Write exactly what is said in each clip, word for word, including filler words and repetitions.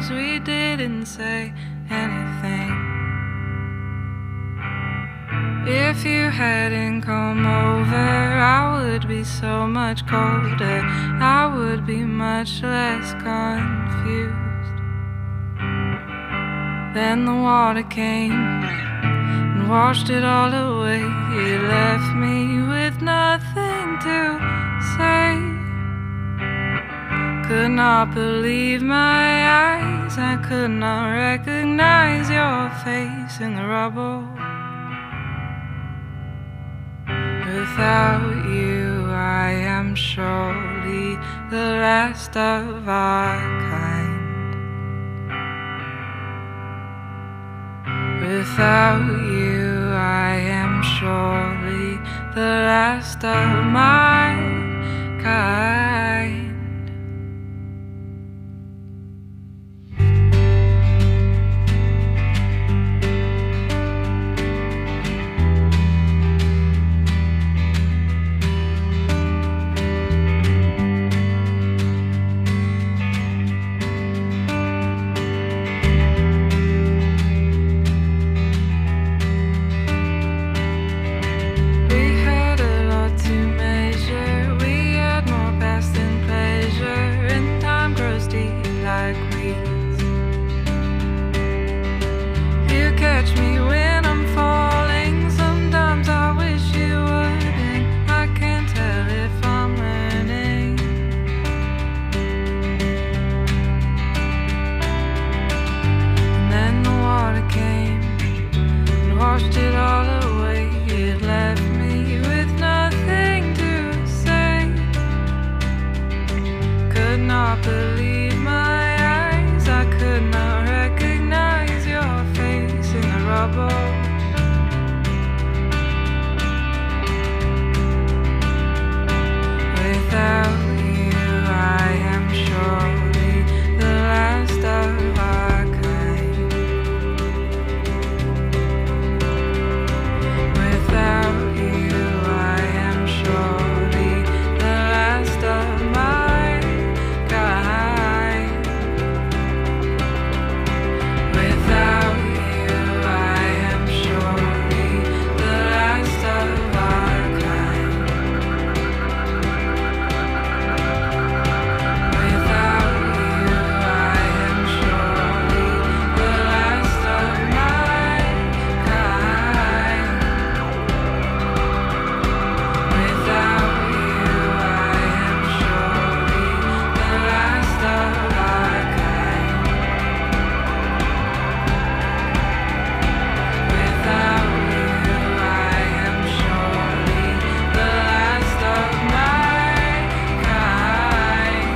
years we didn't say anything. If you hadn't come over, I would be so much colder. I would be much less confused. Then the water came and washed it all away. It left me with nothing to say. Could not believe my eyes. I could not recognize your face in the rubble. Without you, I am surely the last of our kind. Without you, I am surely the last of my kind. Catch me when I'm falling. Sometimes I wish you wouldn't. I can't tell if I'm learning. And then the water came and washed it all away. It left me with nothing to say. Could not believe my eyes. I could not recognize your face in the rubble. Without you, I am surely the last of our kind. Without you, I am surely the last of my kind. Without you, I am surely the last of our kind. Without you, I am surely the last of my kind. Without you, I am surely the last of our kind. Without you, I am surely the last of my kind.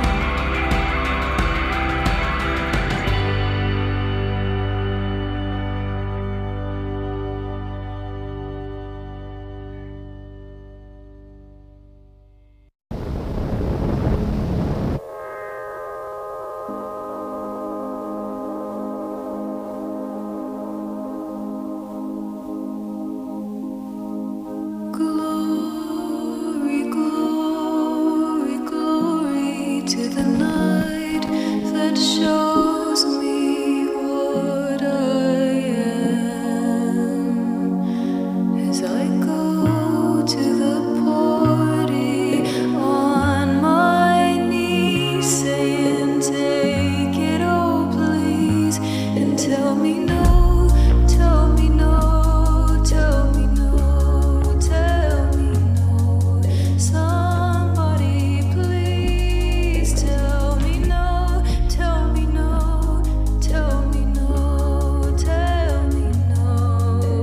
Glory, glory, glory to the night that shows me what I am. As I go to the party on my knees, saying, take it, oh please, and tell me no, tell me no, tell me no, tell me no. Somebody please tell me no, tell me no, tell me no, tell me no.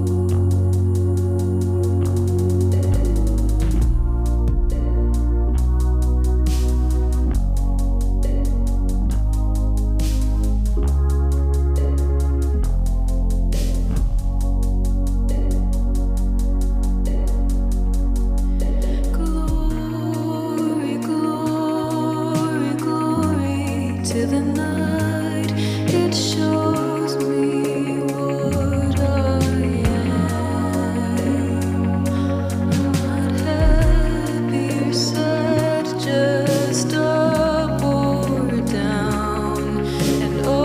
Glory, glory, glory to the night. It shows me what I am. I'm not happy or sad, just up or down. And oh,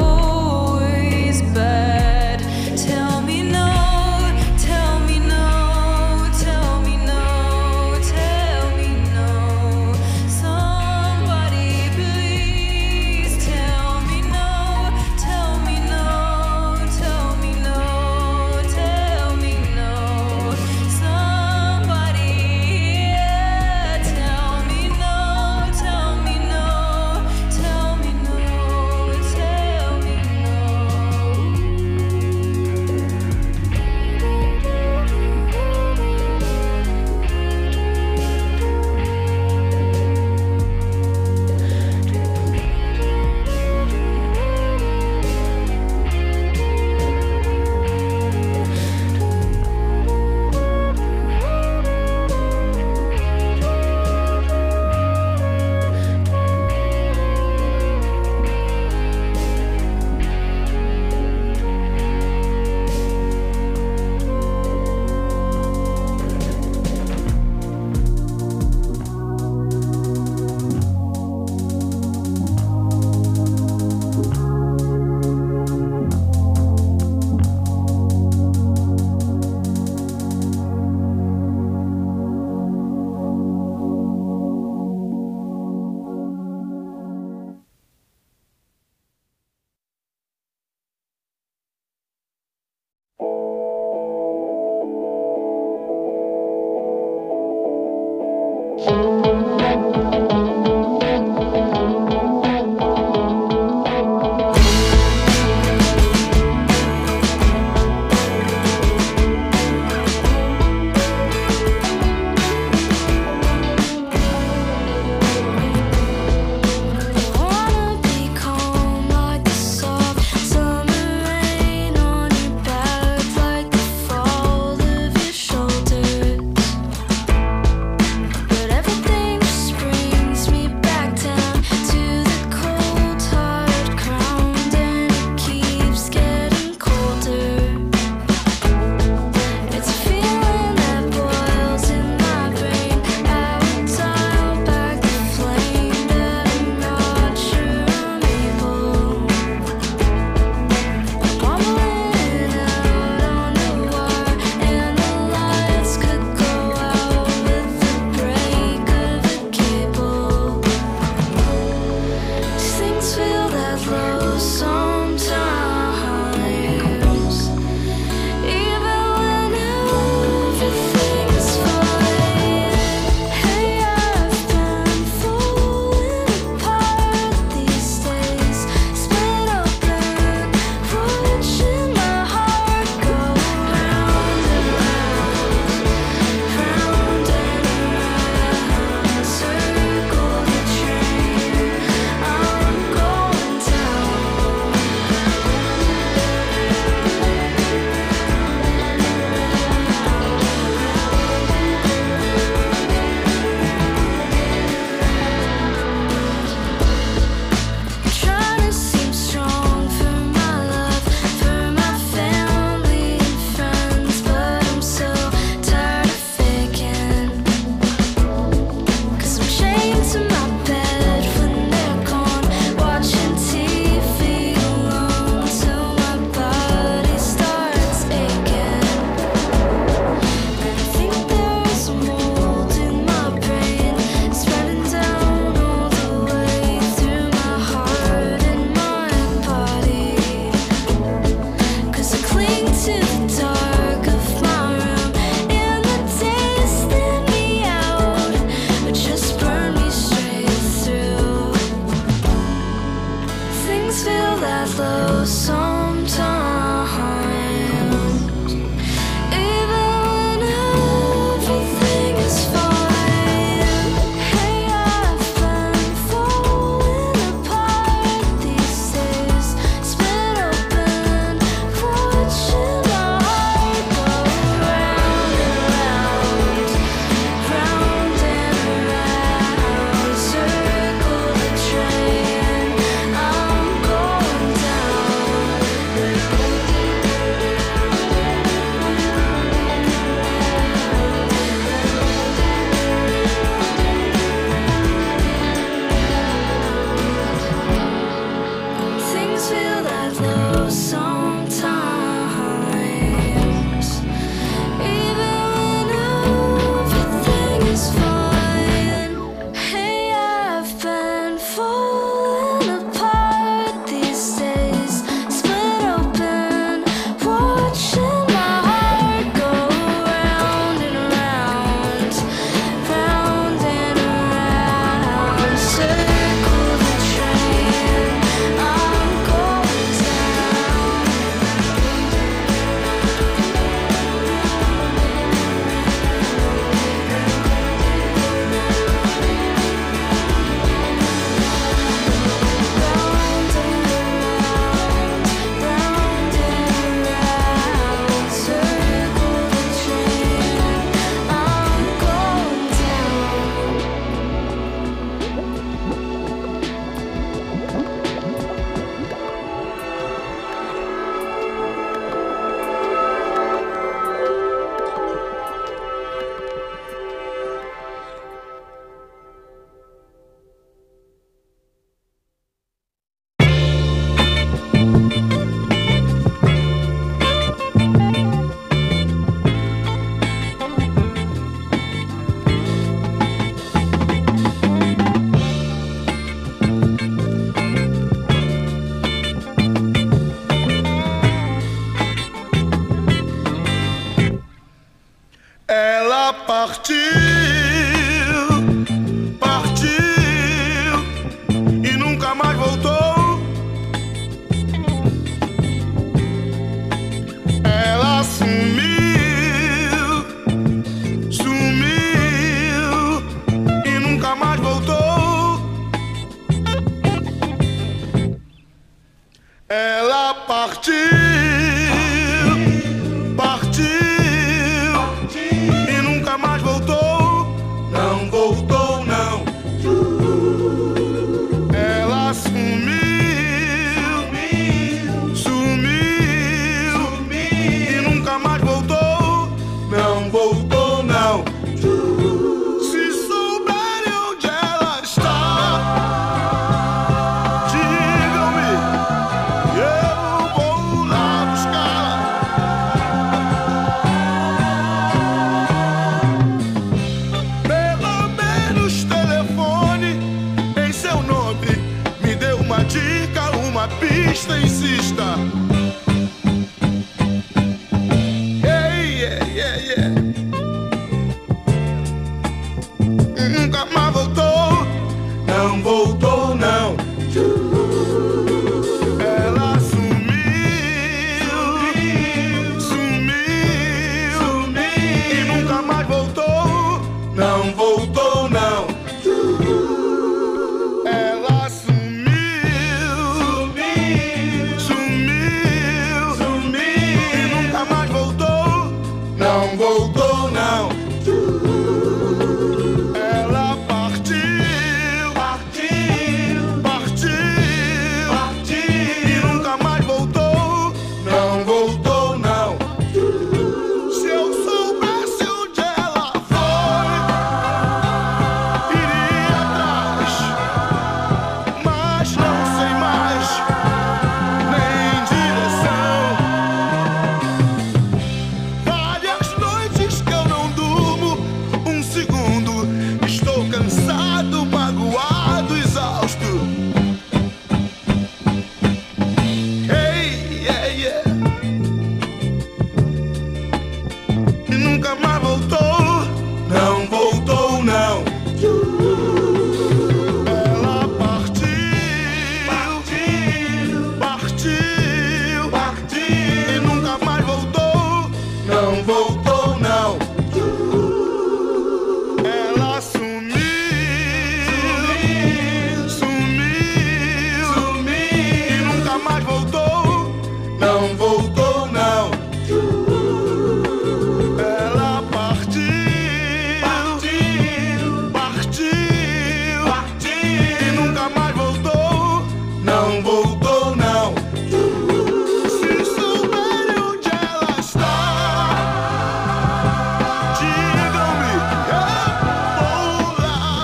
partiu, partiu e nunca mais voltou. Ela sumiu, sumiu e nunca mais voltou. Ela partiu, partiu e nunca mais voltou. Não voltou, não. Ela sumiu, sumiu, sumiu e nunca mais voltou. Não voltou, não. Se souberem onde ela está, digam-me, eu vou lá buscar. Pelo menos telefone em seu nome, me dê uma dica. uma pista, insista. Hey, yeah, yeah, yeah. Nunca mais voltou, não voltou, não. Ela sumiu, sumiu, sumiu, e nunca mais voltou, não voltou, não. Ela sumiu, sumiu, sumiu, e nunca mais voltou, não voltou, não. Ela partiu, partiu, partiu, partiu, e nunca mais voltou, não voltou, não. Se eu soubesse onde ela foi, iria atrás, mas não sei mais nem direção. Várias noites que eu não durmo um segundo, estou cansado, magoado, exausto. Hey, yeah, yeah. E nunca mais voltou, não voltou, não. Ela partiu, partiu, partiu, e nunca mais voltou, não voltou, não. Ela sumiu, sumiu, sumiu, e nunca mais voltou, não voltou, não. Ela partiu, partiu, partiu, partiu, e nunca mais voltou, não voltou, não. Se souberem onde ela está, digam-me, eu vou lá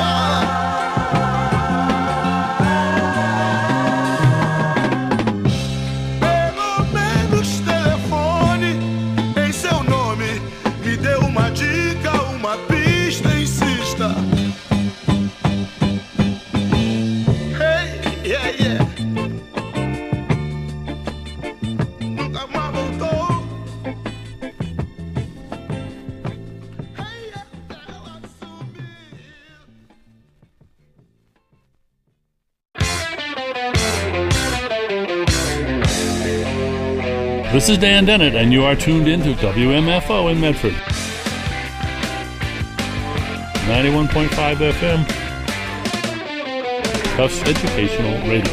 buscar. Pelo menos telefone em seu nome, me dê uma dica, uma pista, insista. Hey, yeah, yeah. Nunca mais voltou. Hey, yeah, ela sumiu. This is Dan Dennett, and you are tuned in to W M F O in Medford. ninety-one point five F M, Tufts Educational Radio.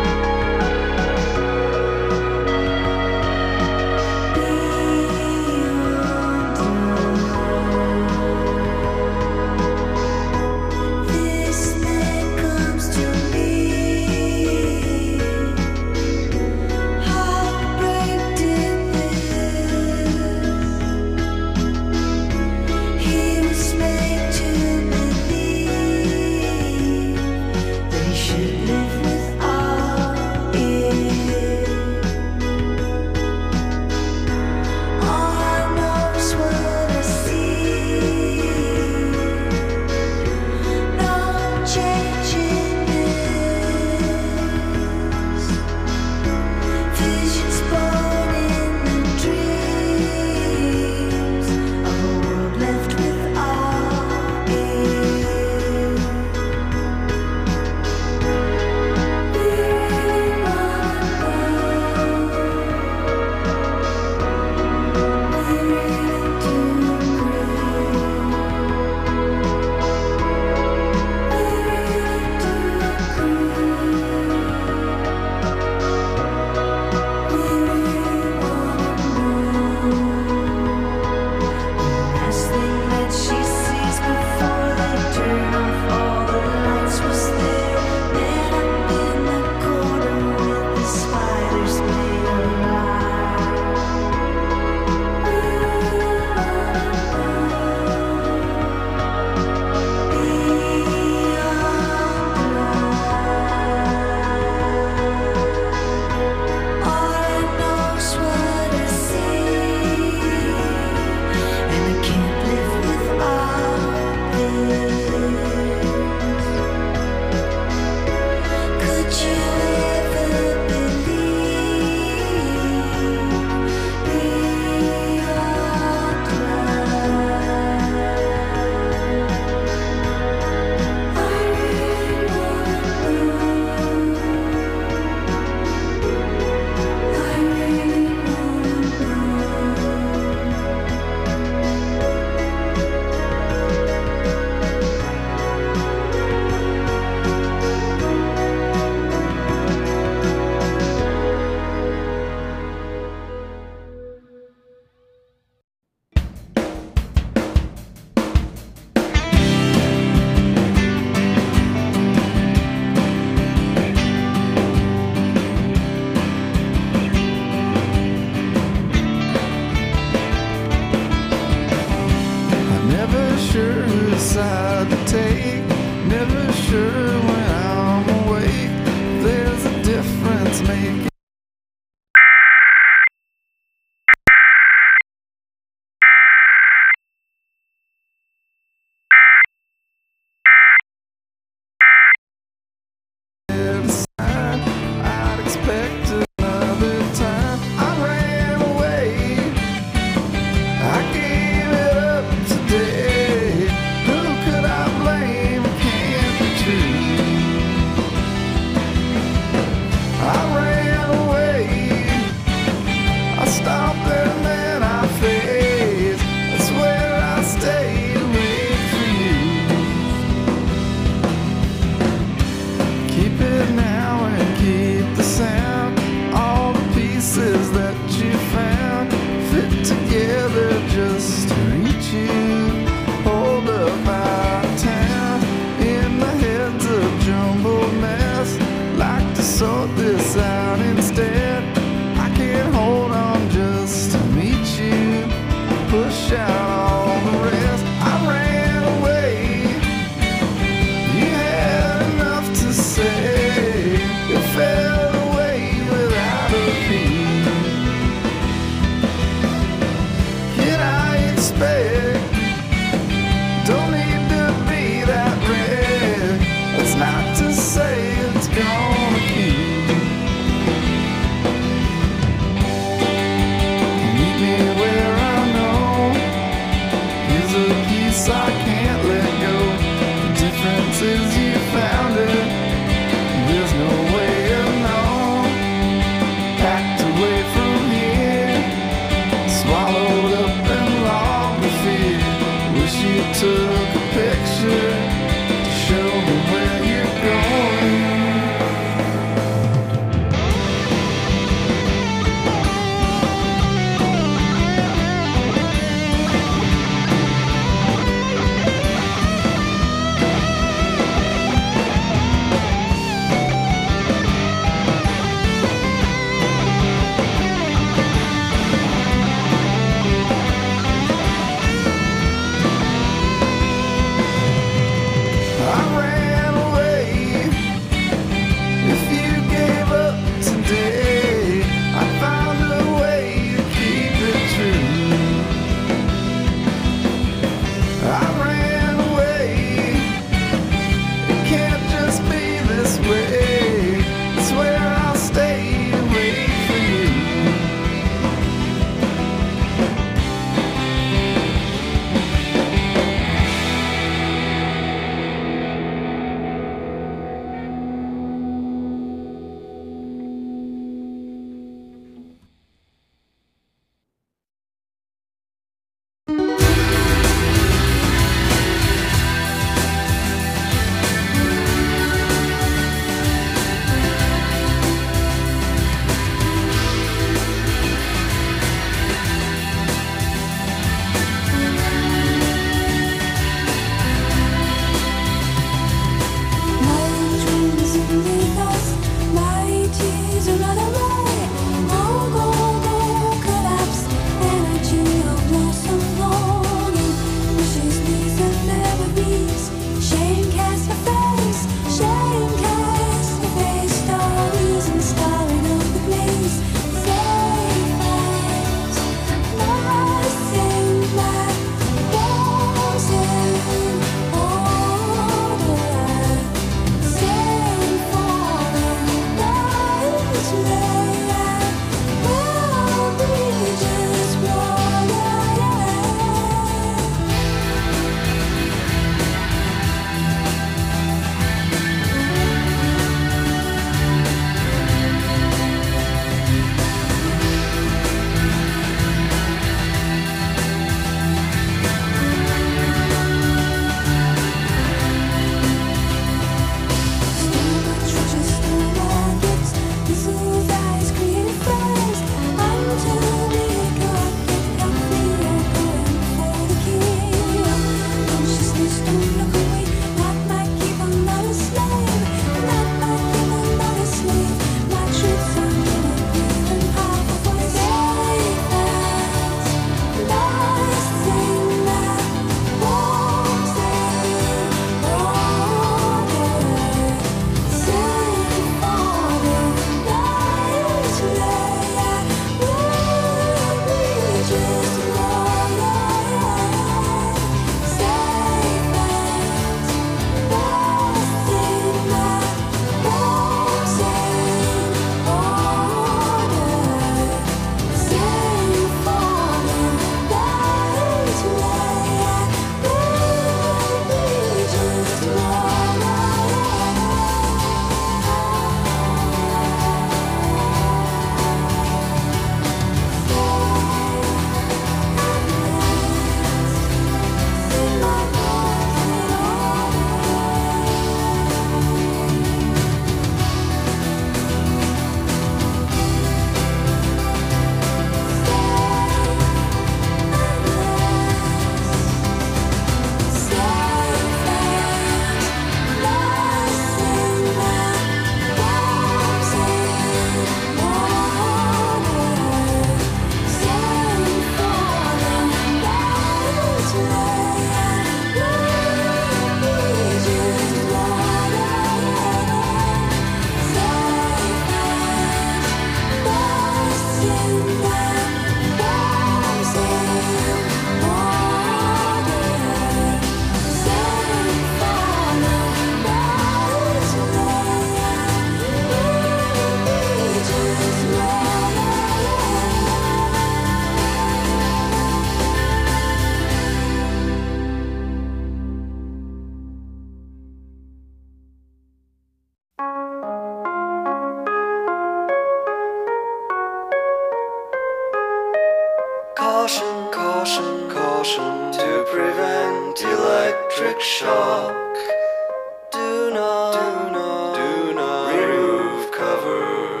Caution, caution, caution to prevent electric shock. Do not, do not, do not remove cover.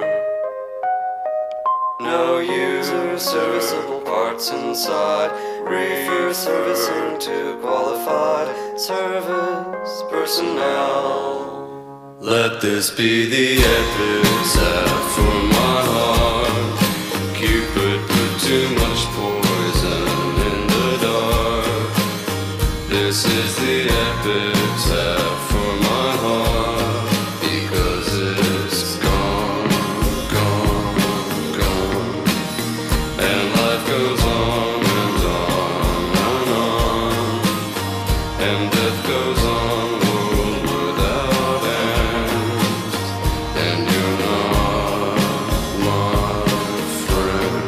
No user serviceable parts inside. Refer servicing to qualified service personnel. Let this be the epitaph for my heart. Cupid put too much poison in the dark. This is the epitaph for my heart, because it's gone, gone, gone. And life goes on and on and on. And death goes on, world without end. And you're not my friend.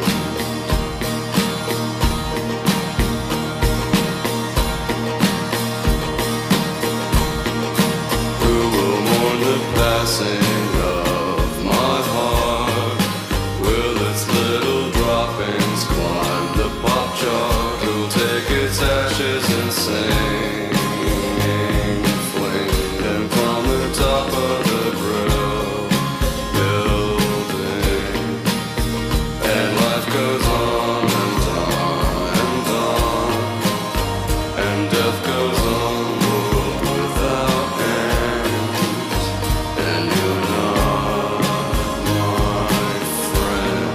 Who will mourn the passing of my heart? Will its little droppings climb the pop chart? Who'll take its ashes and sing, fling them from the top of the grill building? And life goes on and on and on. And death goes on, world without end. And you're not my friend.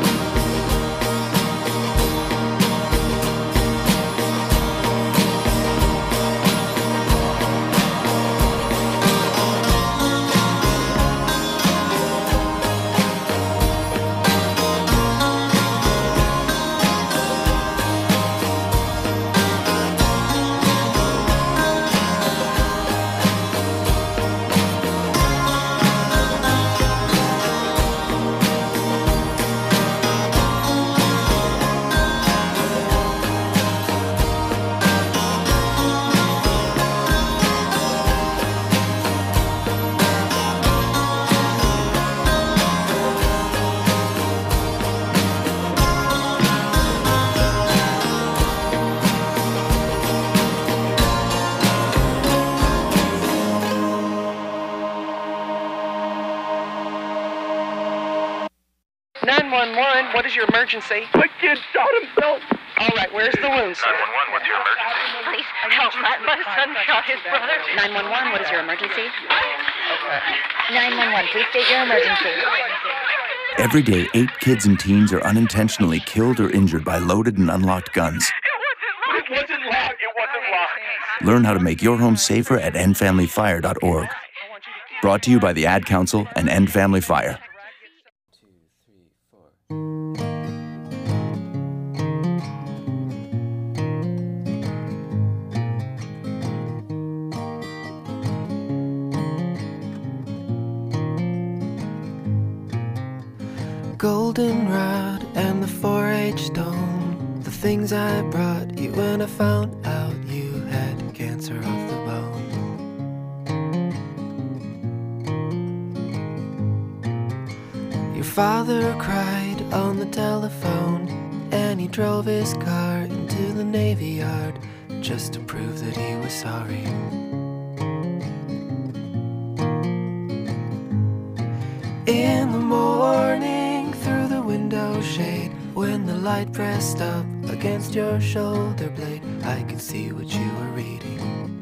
nine one one, what is your emergency? My kid shot himself. All right, where's the wound, sir? nine one one, what's your emergency? Please help. My, my son shot his brother. nine one one, what is your emergency? Okay. nine one one, please state your emergency. Every day, eight kids and teens are unintentionally killed or injured by loaded and unlocked guns. It wasn't locked. It wasn't locked. Learn how to make your home safer at end family fire dot org. Brought to you by the Ad Council and End Family Fire. Goldenrod and the four H stone, the things I brought you when I found out you had cancer of the bone. Your father cried on the telephone, and he drove his car into the Navy Yard just to prove that he was sorry. In the morning, through the window shade, when the light pressed up against your shoulder blade, I could see what you were reading.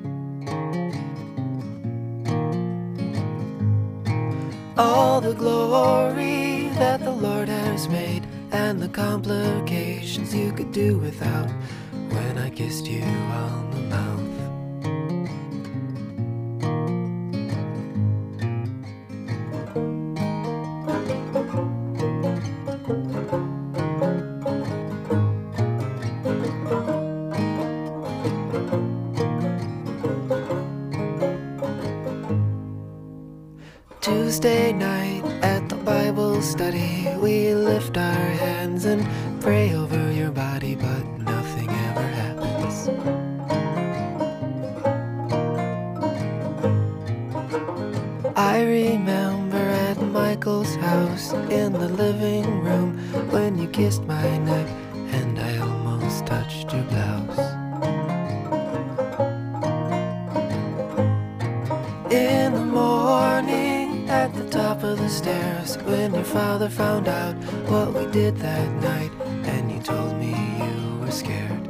All the glory that the Lord has made, and the complications you could do without, when I kissed you on the mouth. Wednesday night at the Bible study, we lift our hands and pray over your body, but nothing ever happens. I remember at Michael's house in the living room when you kissed my neck and I almost touched your blouse. In the morning at the top of the stairs when your father found out what we did that night and you told me you were scared.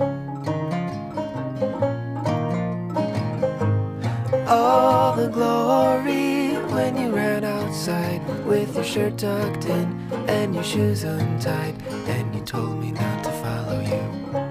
All the glory when you ran outside with your shirt tucked in and your shoes untied and you told me not to follow you.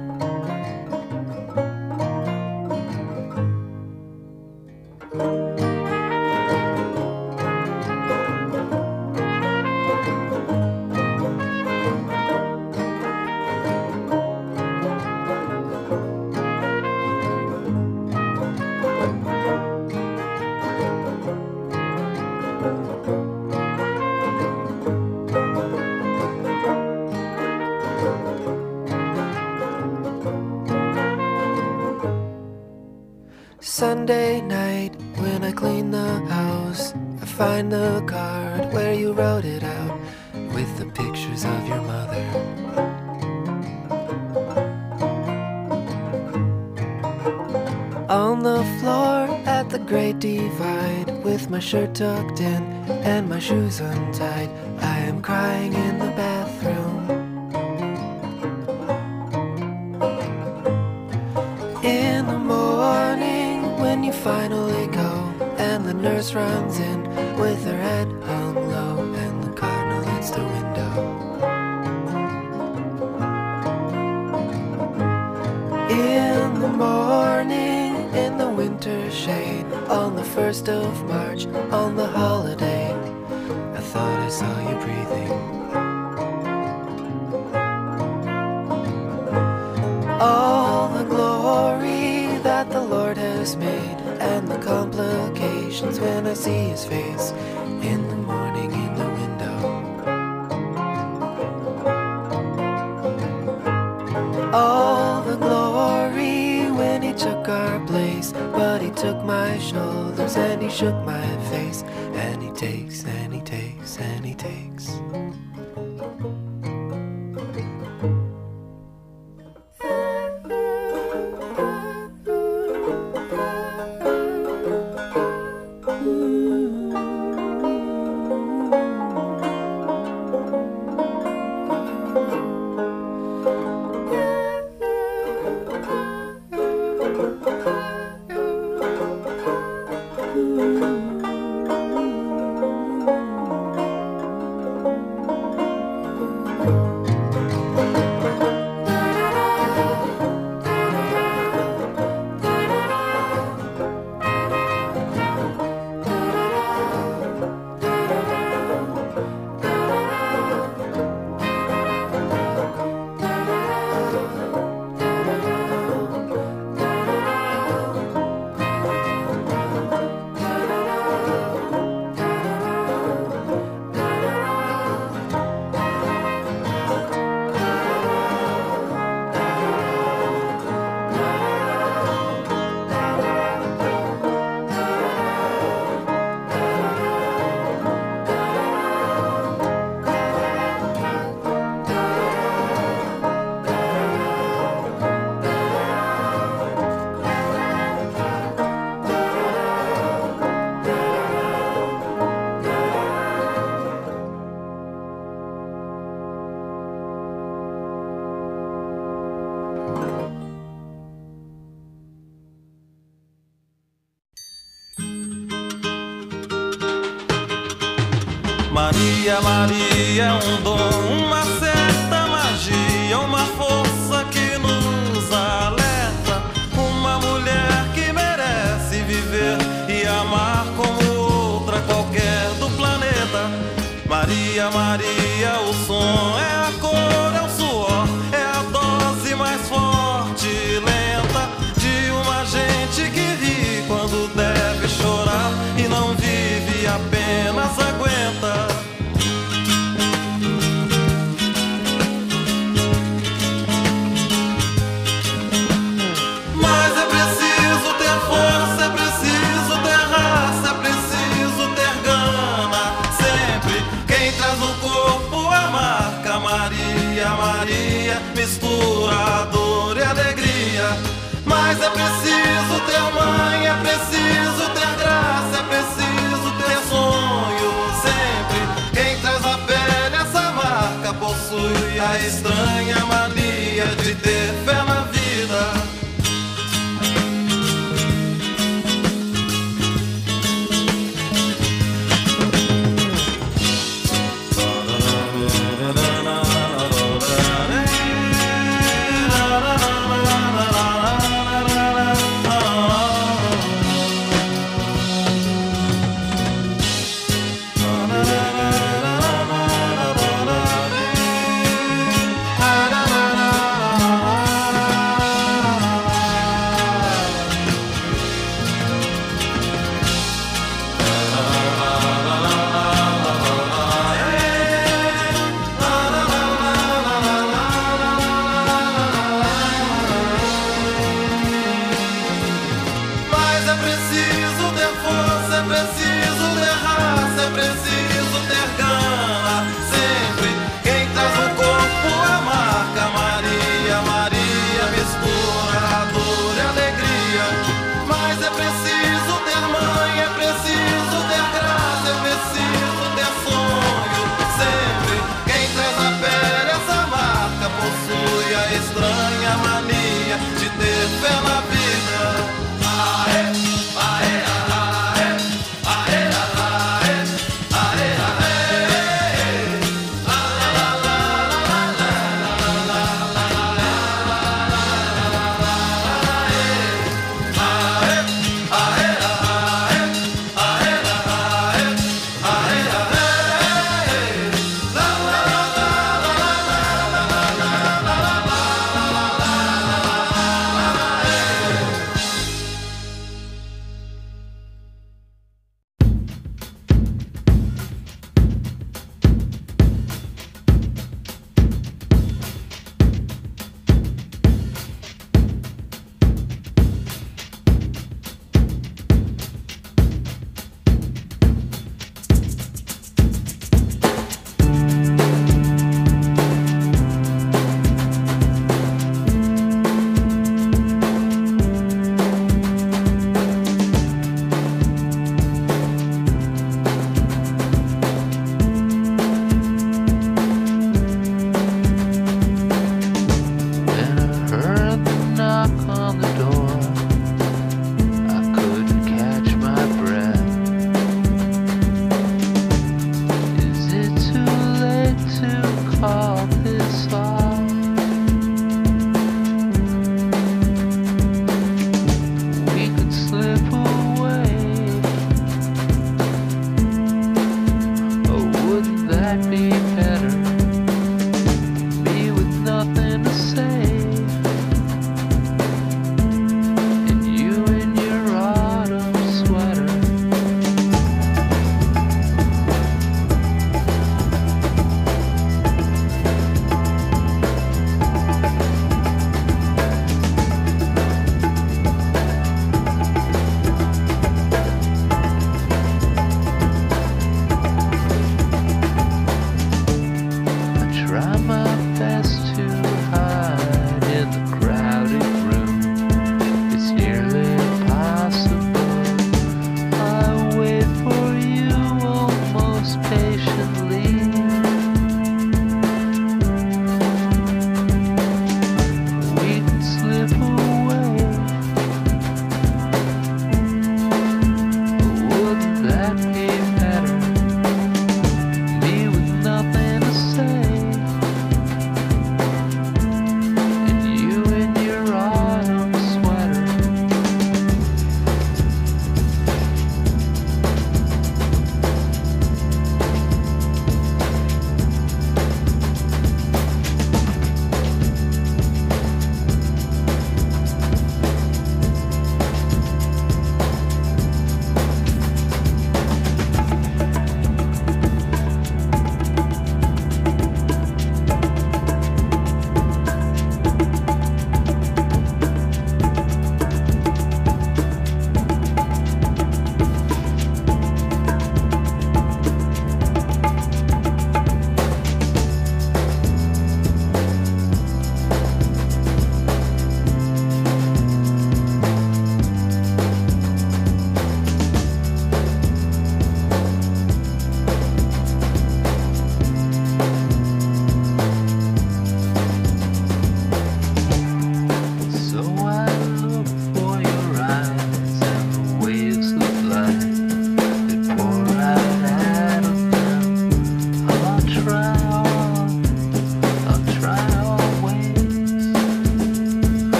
Sunday night when I clean the house, I find the card where you wrote it out with the pictures of your mother. On the floor at the Great Divide with my shirt tucked in and my shoes untied, I am crying in the bathroom. In the morning when you finally go and the nurse runs in with her head hung low and the cardinal hits the window. In the morning in the winter shade on the first of March on the holiday, I thought I saw you breathing. All the glory that the Lord has made and the complications when I see his face in the morning in the window. All the glory when he took our place, but he took my shoulders and he shook my face, and he takes and he takes and he takes. Maria, Maria é um dom, uma certa magia, uma força que nos alerta. Uma mulher que merece viver e amar como outra qualquer do planeta. Maria, Maria, o som é a cor, é o suor, é a dose mais forte e lenta de uma gente que ri quando deve chorar e não vive, apenas aguenta. Maria, mistura dor e alegria. Mas é preciso ter mãe, é preciso ter graça, é preciso ter sonho sempre. Quem traz na pele essa marca possui a estranha mania de ter fé na vida.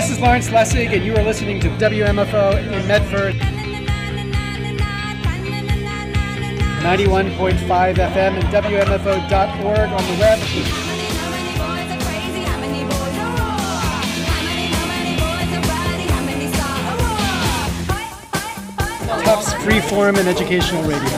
This is Lawrence Lessig, and you are listening to W M F O in Medford. ninety-one point five F M and W M F O dot org on the web. Tufts Freeform and Educational Radio.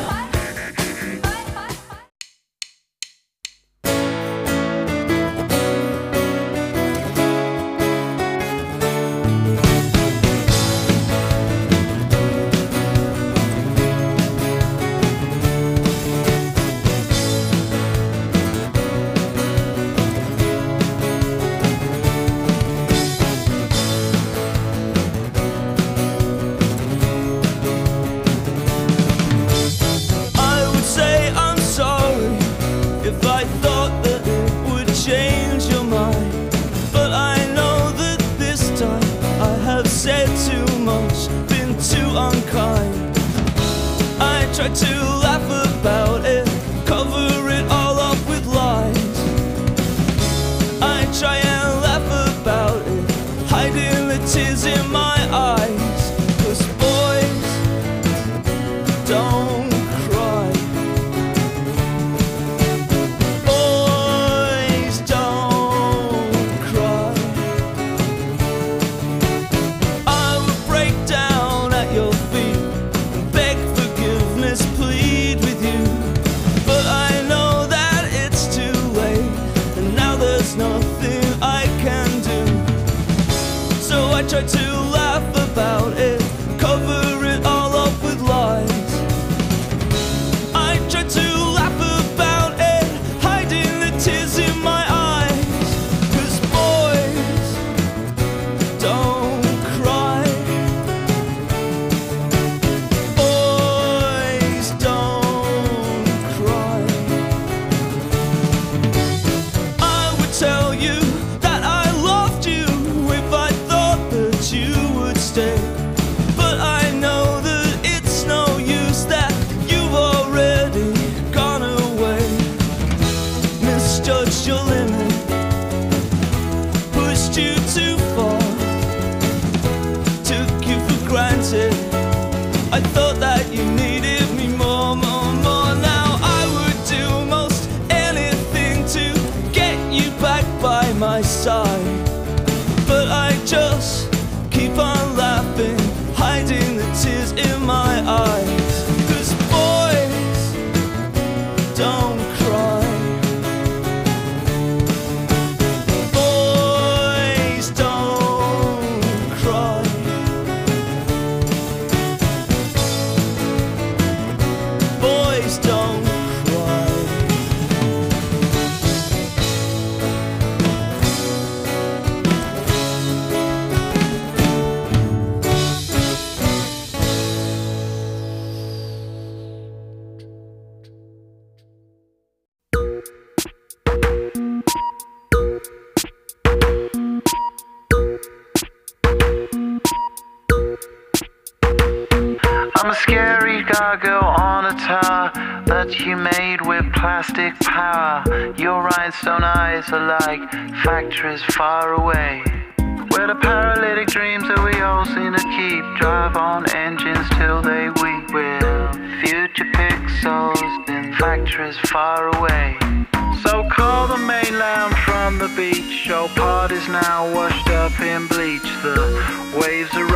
I'm a scary gargoyle on a tower that you made with plastic power. Your rhinestone eyes are like factories far away, where the paralytic dreams that we all seem to keep drive on engines till they weep. We're future pixels in factories far away. So call the mainland from the beach. Your part is now washed up in bleach. The waves are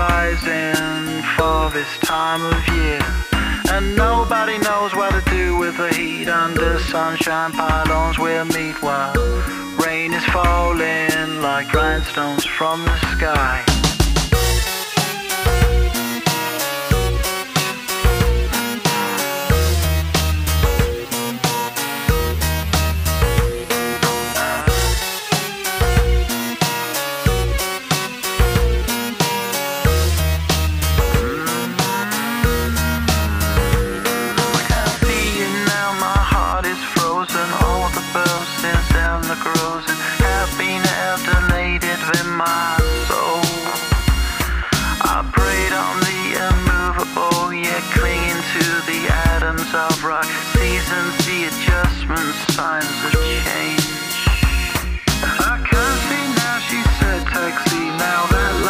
rising for this time of year, and nobody knows what to do with the heat. Under sunshine pylons we'll meet while rain is falling like rhinestones from the sky. Of rock, seasons, the adjustments, signs of change. I can see now, she said taxi, now that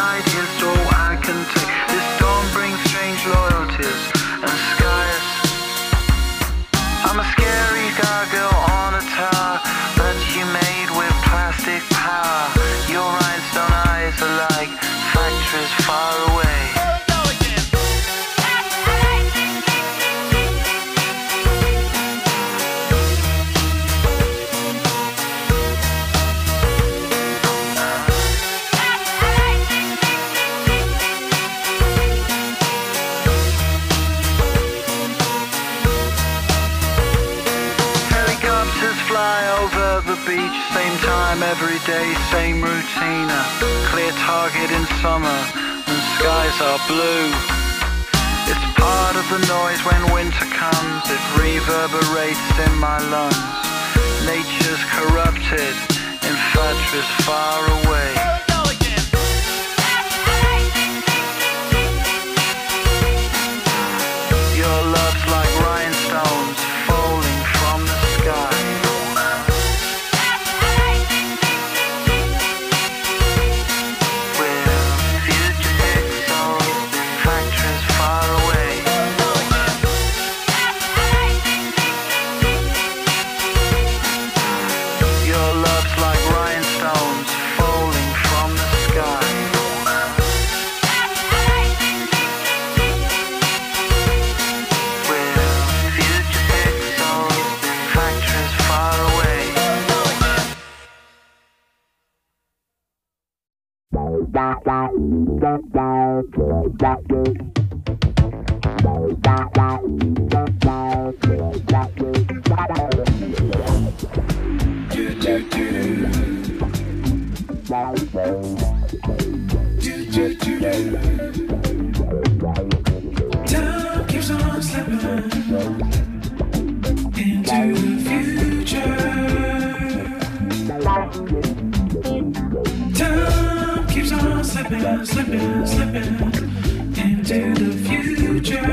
cantina, clear target in summer, and skies are blue. It's part of the noise when winter comes, it reverberates in my lungs. Nature's corrupted, infatuous far away. Your love's like rhinestones falling from the sky. Time keeps on slipping into the future. Time keeps on slipping, slipping, slipping into the future.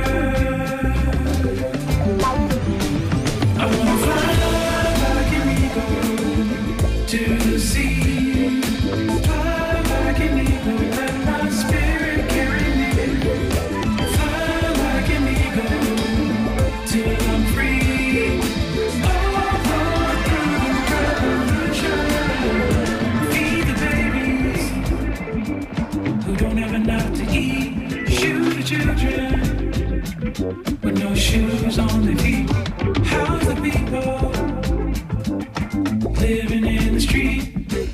I wanna fly like an eagle to the sea. Fly like an eagle, let my spirit carry me. Fly like an eagle till I'm free. Oh, oh, through the revolution. Feed the babies who don't have enough to eat. Shoot the children with no shoes on their feet. How's the people living in the street?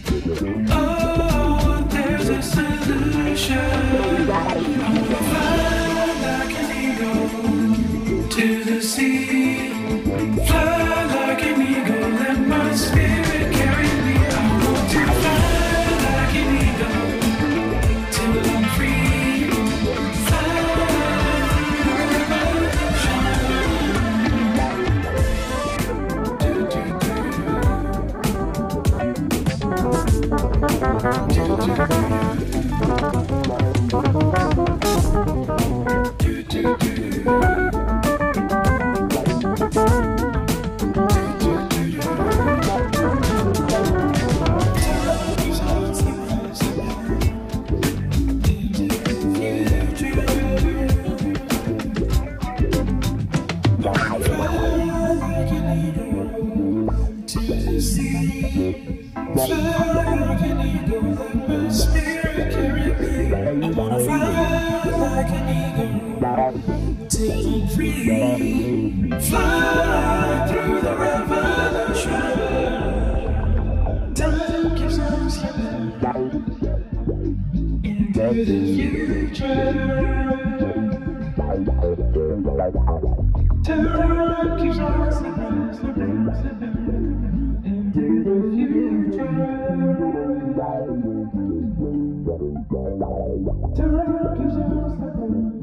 Oh, there's a solution. I wanna fly like an eagle to the sea. Fly like an eagle, let my spirit carry me. I want to fly like an eagle till I'm free. Fly through the revolution. Fly through the revolution. Time keeps on slipping into the future. Time keeps on slipping, slipping, slipping into the future. Time keeps on slipping.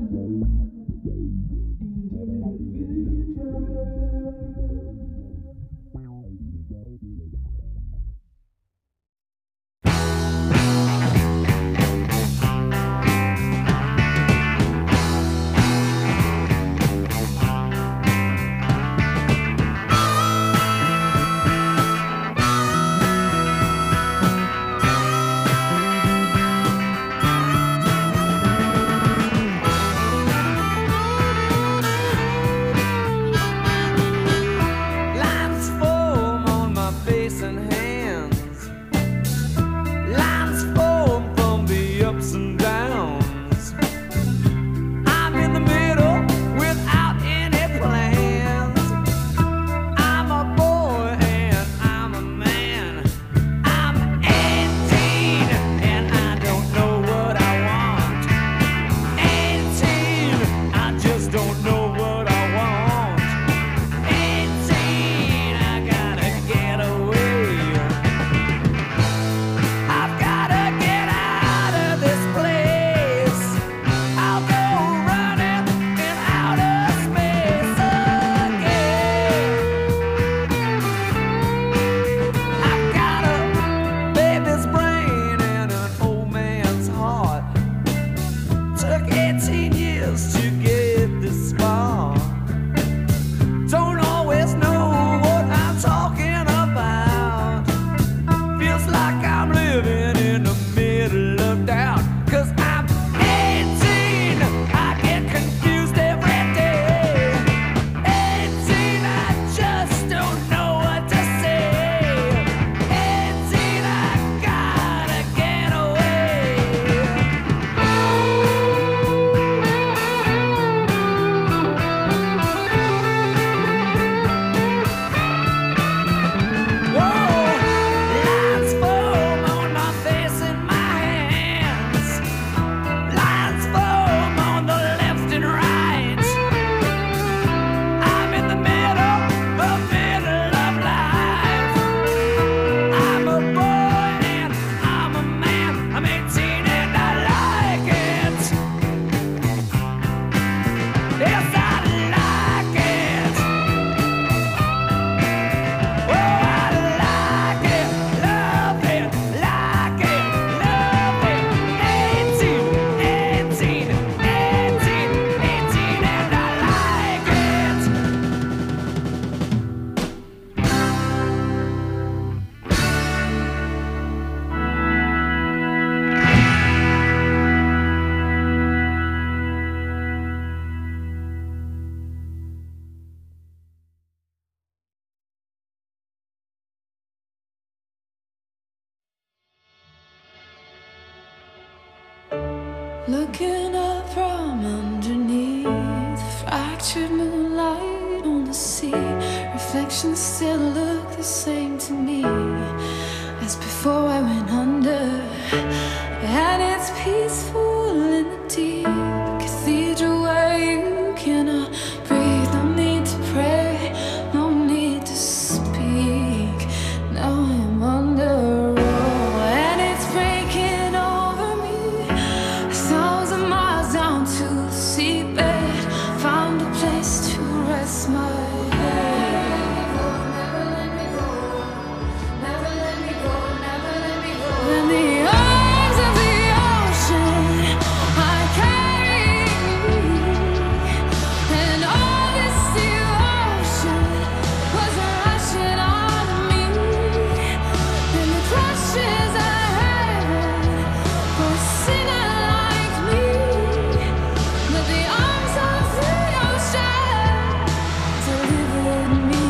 Looking up from underneath, fractured moonlight on the sea. Reflections still look the same to me as before I went under. And it's peaceful in the deep cathedral where you cannot breathe. No need to pray, no need to speak. Now I'm under a roll, and it's breaking over me. A thousand miles down to the seabed, found a place to rest my head. Never let me go, never let me go, never let me go. In the arms of the ocean I carry you, and all this devotion was rushing on me. In the clutches of heaven for a sinner like me, but the arms of the ocean delivered me.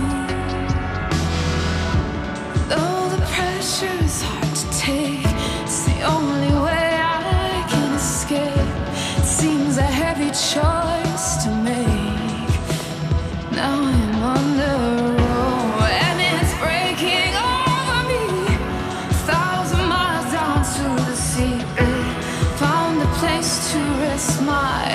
Though the pressure is hard to take, it's the only way I can escape. It seems a heavy choice to make. Now I'm under a roll, and it's breaking over me. A thousand miles down to the sea, found a place to rest my